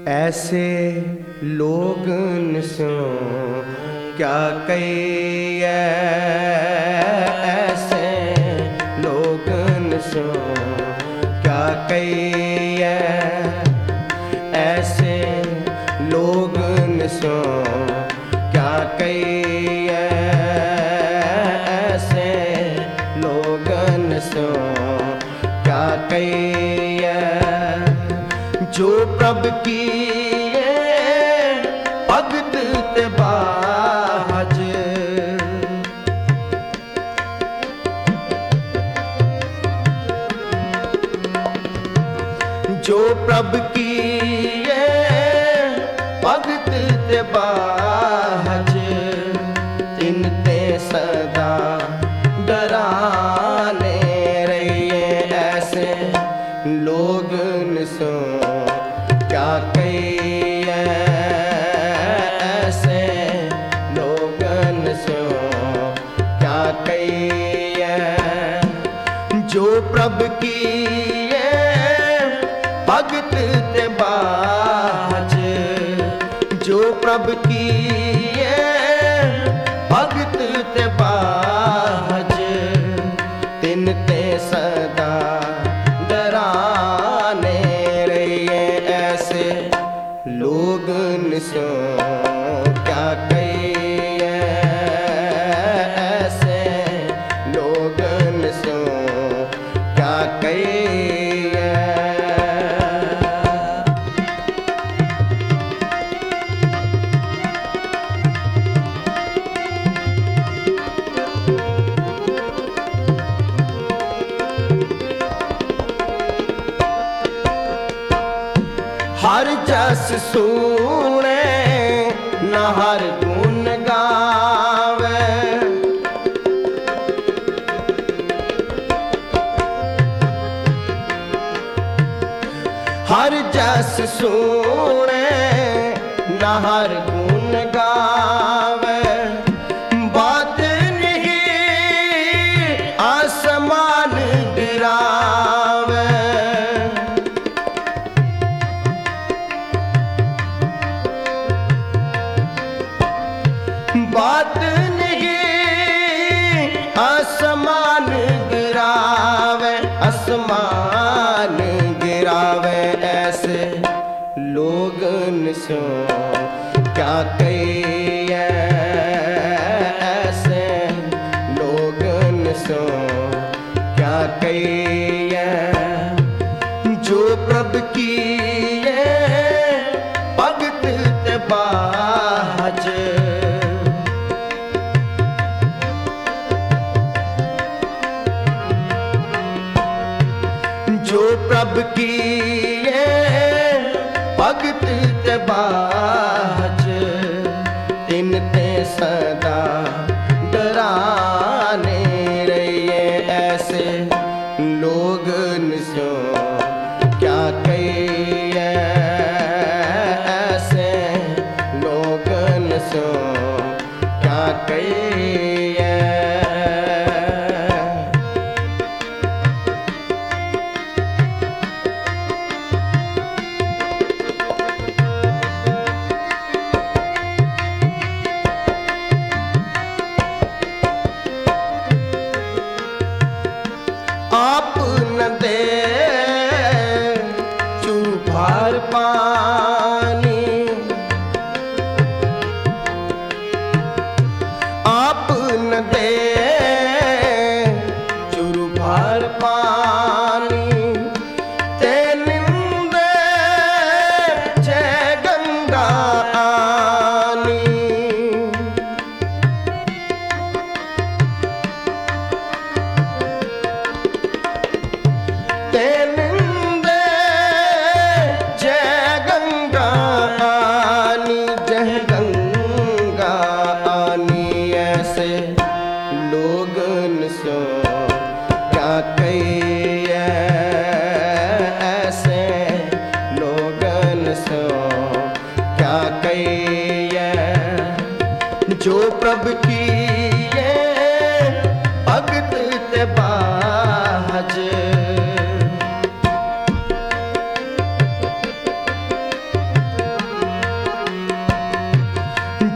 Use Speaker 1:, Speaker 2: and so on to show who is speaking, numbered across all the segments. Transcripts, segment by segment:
Speaker 1: ऐसे लोगन सो क्या कहिए, ऐसे लोगन सो क्या कहिए, ऐसे लोगन सो क्या कहिए, ऐसे लोगन सो क्या कहिए। जो प्रभु की भगत ते बाज, जो प्रभु की भगत ते बाज, तिन ते सदा डराने रहिए। ऐसे लोगन सो क्या कहिए, ऐसे लोगन सो क्या कहिए। जो प्रभु की भगत ते बाज, जो प्रभु की भगत ते बाज, तिन ते सदा डराने रहिए। ऐसे लोगन सो क्या कहिए, ऐसे लोगन सो क्या कहिए। हर जस सुने न हर गुण गावे, हर जस सुने न हर गुण गावे। बात नहीं आसमान गिरावे, बात नहीं आसमान गिरावे, आसमान गिरावे। ऐसे लोगन सो क्या कहिए, ऐसे लोगन सो क्या कहिए। जो प्रभु की भगत ते बाज, जो प्रभु की भगत ते बाज, तिन ते सदा डराने रहिए। ऐसे लोगन सो क्या कहिए, ऐसे लोगन सो क्या कहिए। आप न दे चूभार पानी, आप न दे चूभार पानी। ते निंदे जय गंगा आनी, ते निंदे जय गंगा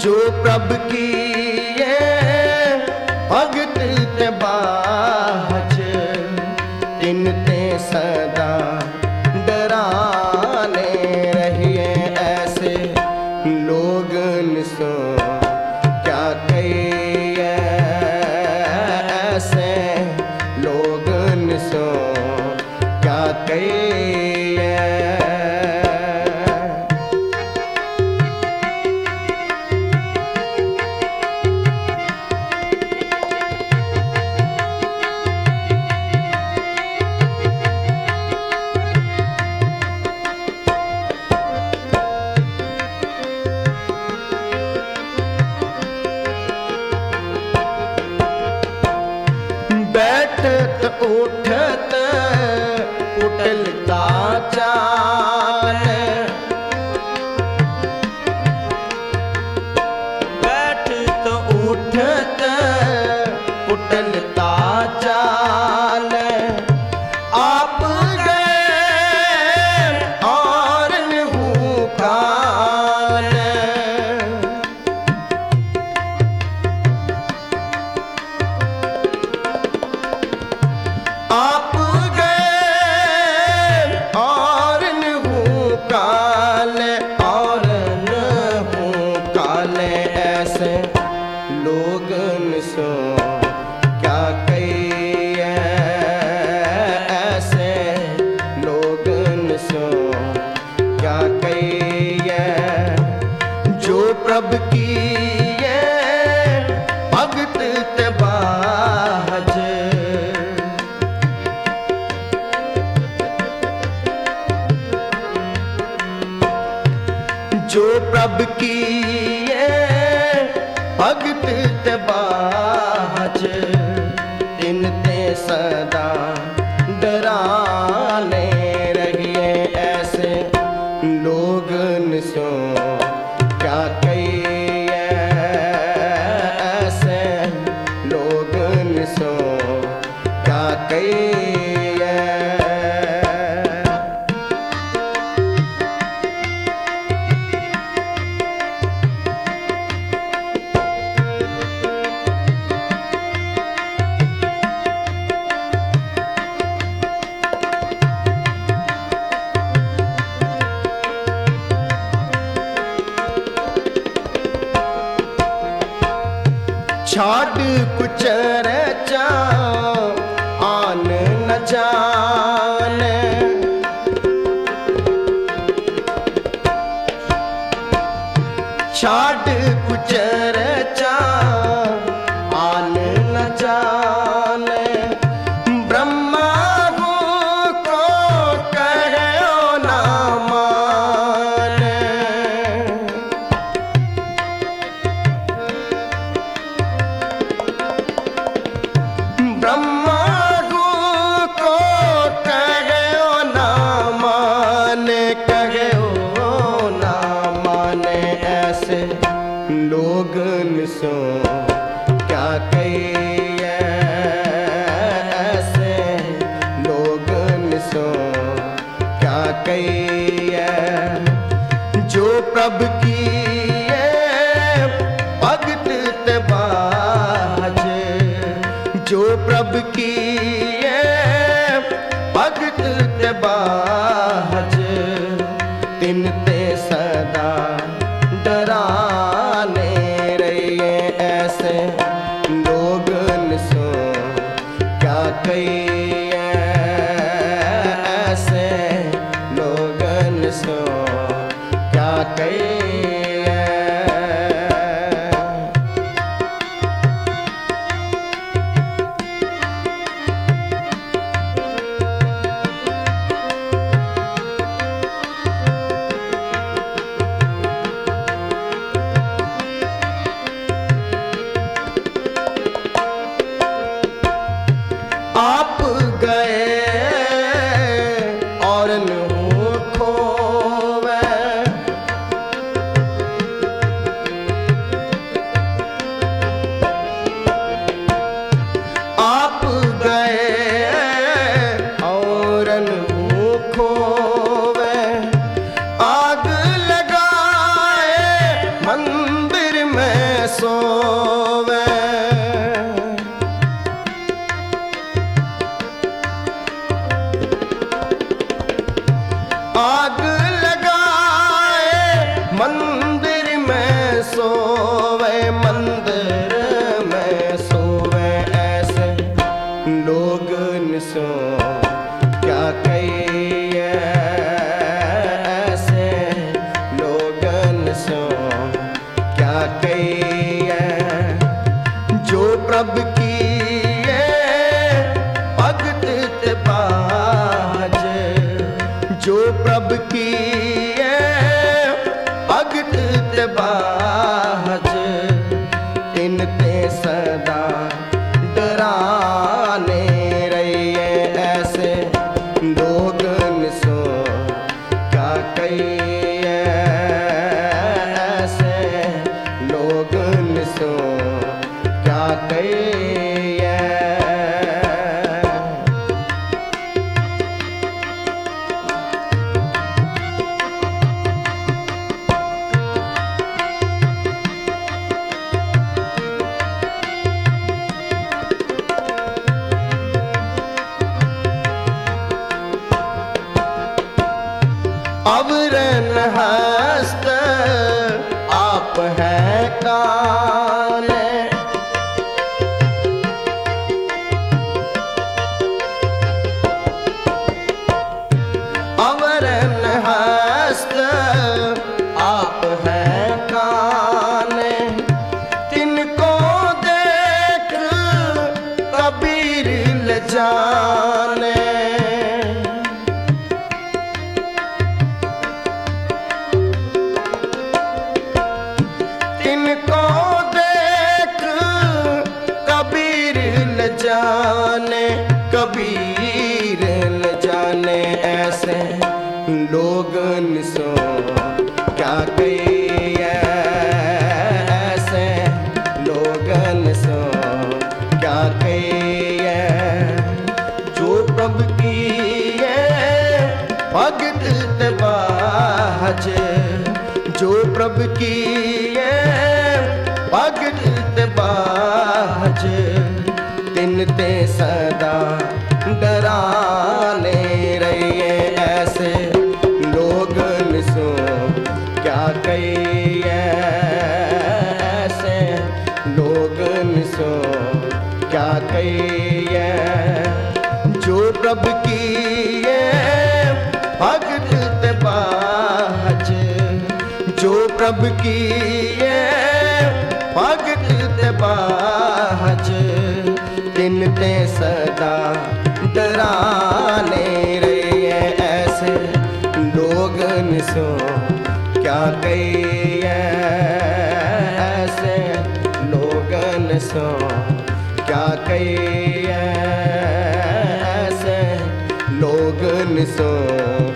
Speaker 1: जो प्रभ की ये भगत ते बाज तिन ते सदा डराने रहिए ऐसे लोगन सो क्या कहिए ऐसे लोगन सो क्या कहिए बैठत उठत उठलता चाल बैठत उठत उठलता चाल आप गए और नहु काल आप गए और नहु काल और नहु काल ऐसे लोगन सो क्या कहिए ऐसे लोगन सो क्या कहिए जो प्रभ की ये भगत ते बाज जो प्रभ की ये भगत ते बाज तिन ते सदा डराने रहिए ऐसे लोगन सो क्या कहिए ऐसे लोगन सो क्या कहिए छाड़ कुचर चा आन न जाने छाड़ कुचर चा आन न जाने ब्रह्मा को कहो ना माने ब्रह्मा को कहो ना माने कहो ना माने ऐसे लोगन सो क्या कहिए ऐसे लोगन सो क्या कहिए जो प्रभ की ये भगत ते बाज जो प्रभ की ये भगत ते बाज तिन ते सदा डराने रहिए ऐसे लोगन सो क्या कहिए ऐसे लोगन सो क्या कहिए आप गए और नहु खोवे आग लगाए मंदिर में सोवे, मंदिर में सोवे ऐसे लोग सो क्या कहिए, ऐसे लोगन सो क्या कहिए। जो प्रभु की भगत बाज, जो प्रभु की भगत बाज, इनते सदा डराने रहिए ऐसे लोगन सो क्या कहिए, ऐसे लोगन सो क्या कहिए। अवरन हस्त आप है कान, अवरन हस्त आप है कान, तिनको देख कबीर ल जाने। तिनको देख कबीर ल जाने, कबीर ल जाने ऐसे लोगन सो क्या कहिए, ऐसे लोगन सो क्या कहिए। जो प्रभु की भगत बाज, जो प्रभु की भगत बाज, तिनते सदा डराने रहिए ऐसे लोगन सो क्या कहिए, ऐसे लोगन सो क्या कहिए। जो प्रभु की भगत बाज, जो प्रभु की भगत बाज, तिनते सदा डराने रहिए ऐसे लोगन सो क्या कहिए, ऐसे लोगन सो क्या कहिए, ऐसे लोगन सो